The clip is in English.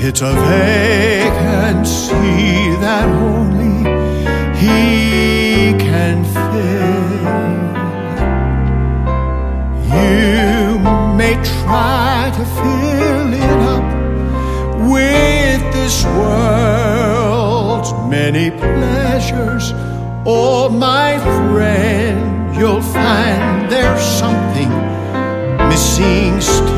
It's a vacancy that only He can fill. You may try to fill it up with this world's many pleasures. Oh, my friend, you'll find there's something missing still.